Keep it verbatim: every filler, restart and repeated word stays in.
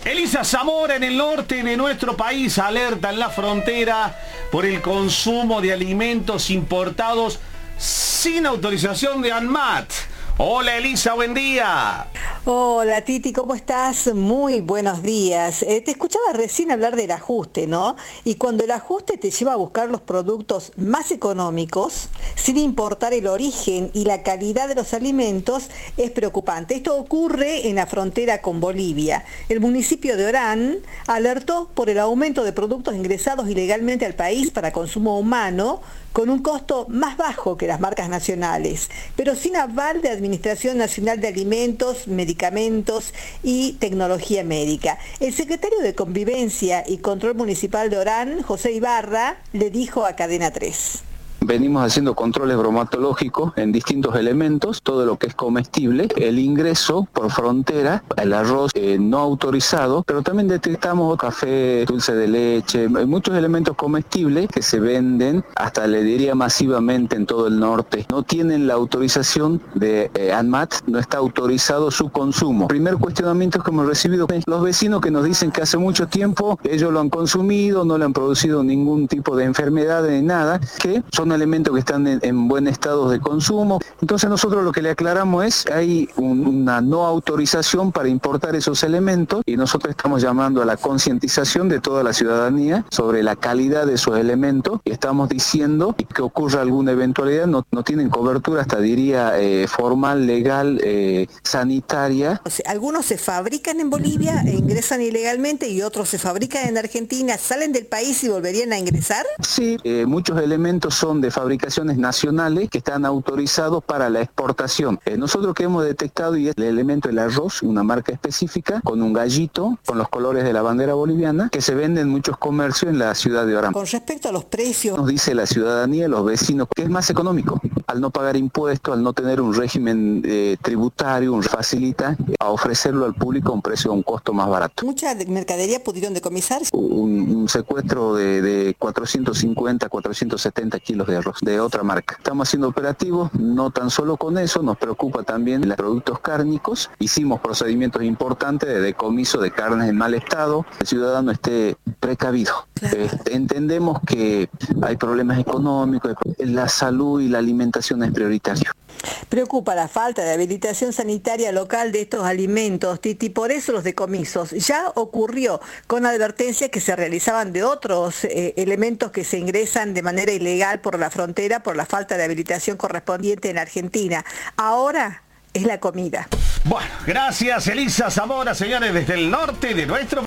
Elisa Zamora, en el norte de nuestro país, alerta en la frontera por el consumo de alimentos importados sin autorización de ANMAT. Hola Elisa, buen día. Hola Titi, ¿cómo estás? Muy buenos días. Eh, te escuchaba recién hablar del ajuste, ¿no? Y cuando el ajuste te lleva a buscar los productos más económicos, sin importar el origen y la calidad de los alimentos, es preocupante. Esto ocurre en la frontera con Bolivia. El municipio de Orán alertó por el aumento de productos ingresados ilegalmente al país para consumo humano, con un costo más bajo que las marcas nacionales, pero sin aval de Administración Nacional de Alimentos, Medicamentos y Tecnología Médica. El secretario de Convivencia y Control Municipal de Orán, José Ibarra, le dijo a Cadena tres. Venimos haciendo controles bromatológicos en distintos elementos, todo lo que es comestible, el ingreso por frontera, el arroz eh, no autorizado, pero también detectamos café, dulce de leche, muchos elementos comestibles que se venden, hasta le diría masivamente en todo el norte. No tienen la autorización de eh, ANMAT, no está autorizado su consumo. Primer cuestionamiento que hemos recibido los vecinos que nos dicen que hace mucho tiempo ellos lo han consumido, no le han producido ningún tipo de enfermedad ni nada, que son elementos que están en, en buen estado de consumo. Entonces nosotros lo que le aclaramos es hay un, una no autorización para importar esos elementos y nosotros estamos llamando a la concientización de toda la ciudadanía sobre la calidad de esos elementos y estamos diciendo que ocurra alguna eventualidad, no, no tienen cobertura hasta diría eh, formal, legal, eh, sanitaria. O sea, algunos se fabrican en Bolivia e ingresan ilegalmente y otros se fabrican en Argentina, salen del país y volverían a ingresar. Sí, eh, muchos elementos son de fabricaciones nacionales que están autorizados para la exportación. Eh, nosotros que hemos detectado y es el elemento del arroz, una marca específica, con un gallito, con los colores de la bandera boliviana, que se vende en muchos comercios en la ciudad de Orán. Con respecto a los precios, nos dice la ciudadanía, los vecinos, que es más económico. Al no pagar impuestos, al no tener un régimen eh, tributario, un facilita a ofrecerlo al público a un precio, a un costo más barato. ¿Mucha mercadería pudieron decomisar? Un, un secuestro de, de cuatrocientos cincuenta, cuatrocientos setenta kilos de arroz de otra marca. Estamos haciendo operativos, no tan solo con eso, nos preocupa también los productos cárnicos. Hicimos procedimientos importantes de decomiso de carnes en mal estado. El ciudadano esté precavido. Claro. Eh, entendemos que hay problemas económicos, la salud y la alimentación es prioritario. Preocupa la falta de habilitación sanitaria local de estos alimentos, Titi, por eso los decomisos. Ya ocurrió con advertencias que se realizaban de otros eh, elementos que se ingresan de manera ilegal por la frontera por la falta de habilitación correspondiente en Argentina. Ahora es la comida. Bueno, gracias Elisa Zamora, señores, desde el norte de nuestro